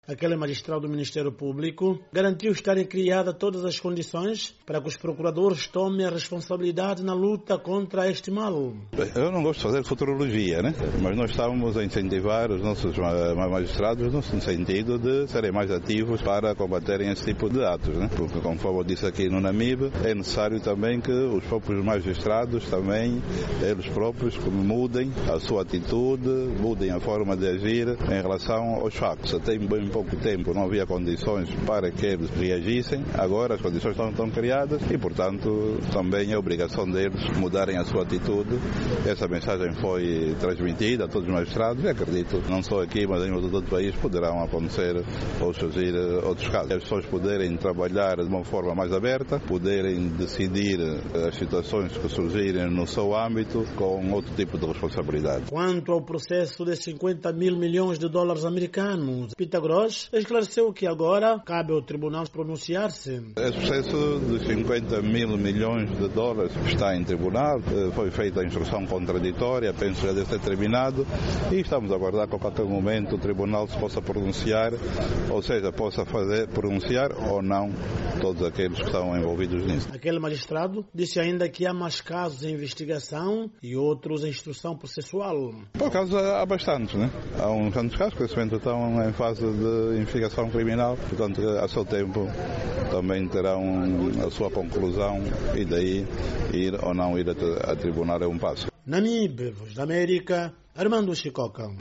Aquele magistrado do Ministério Público garantiu estarem criadas todas as condições para que os procuradores tomem a responsabilidade na luta contra este mal. Eu não gosto de fazer futurologia, né? Mas nós estamos a incentivar os nossos magistrados no sentido de serem mais ativos para combaterem esse tipo de atos, né? Porque, conforme eu disse aqui no NAMIB, é necessário também que os próprios magistrados também, eles próprios, mudem a sua atitude, mudem a forma de agir em relação aos factos. Até bem pouco tempo não havia condições para que eles reagissem, agora as condições estão criadas e, portanto, também é obrigação deles mudarem a sua atitude. Essa mensagem foi transmitida a todos os magistrados e acredito, não só aqui, mas em todo o país, poderão acontecer ou surgir outros casos. As pessoas poderem trabalhar de uma forma mais aberta, poderem decidir as situações que surgirem no seu âmbito com outro tipo de responsabilidade. Quanto ao processo de 50 mil milhões de dólares americanos, Pitagros esclareceu que agora cabe ao tribunal pronunciar-se. Esse processo de 50 mil milhões de dólares está em tribunal, foi feita a instrução contraditória, penso que já deve ter terminado e estamos a aguardar que a qualquer momento o tribunal se possa pronunciar, ou seja, possa pronunciar ou não todos aqueles que estão envolvidos nisso. Aquele magistrado disse ainda que há mais casos em investigação e outros em instrução processual. Por causa há bastantes, né? Há uns tantos casos que nesse momento estão em fase de investigação criminal, portanto, a seu tempo também terão a sua conclusão e daí ir ou não ir a tribunal é um passo. NAMIB, Voz da América, Armando Chicoca.